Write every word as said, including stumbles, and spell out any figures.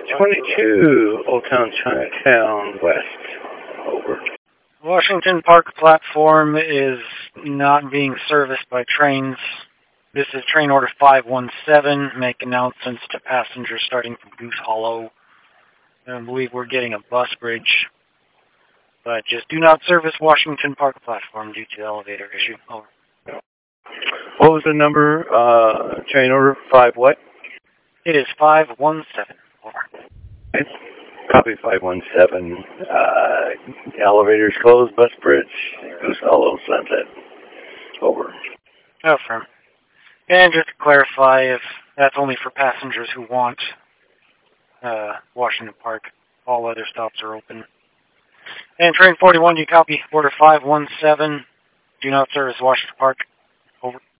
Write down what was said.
twenty-two, Old Town Chinatown West. Over. Washington Park platform is not being serviced by trains. This is train order five one seven. Make announcements to passengers starting from Goose Hollow. I believe we're getting a bus bridge. But just do not service Washington Park platform due to the elevator issue. Over. What was the number? Uh, train order five what? It is five one seven. Over. It's copy five one seven. Uh, elevators closed, bus bridge, Goose Hollow, Sunset. Over. Oh, firm. And just to clarify, if that's only for passengers who want uh, Washington Park, all other stops are open. And train forty-one, you copy order five one seven. Do not service Washington Park.